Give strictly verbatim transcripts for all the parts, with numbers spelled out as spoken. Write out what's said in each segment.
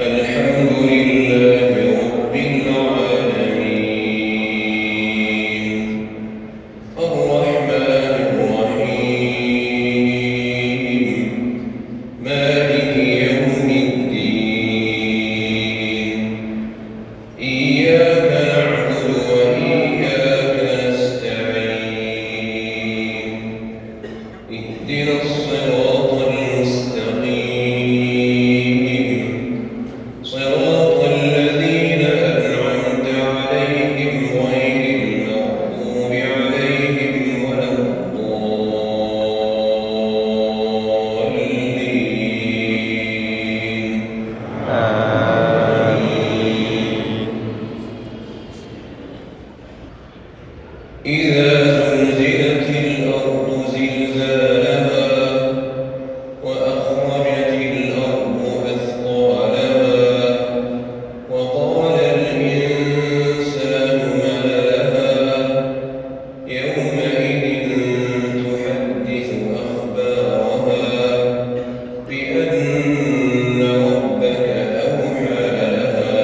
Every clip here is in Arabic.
الحمد لله رب العالمين الرحمن الرحيم مالك يوم الدين إياك نعبد وإياك نستعين اهدنا الصراط المستقيم صراط الذين أنعمت عليهم غير المغضوب عليهم ولا الضالين آمين. إذا زلزلت الأرض زلزالها وأخرجت الأرض أثقالها وقال الإنسان ما لها يومئذ تحدث أخبارها بأن ربك أوحى لها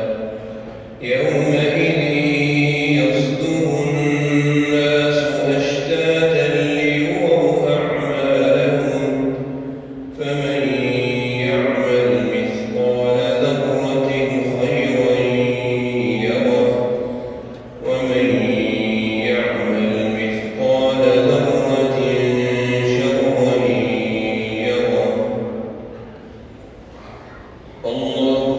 يومئذ يصدر الناس أشتاتا ليروا أعمالهم فمن يعمل مثقال ذرة خيرا يره ومن يعمل مثقال ذرة شرا يره. الله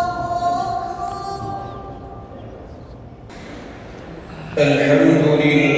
الحمد لله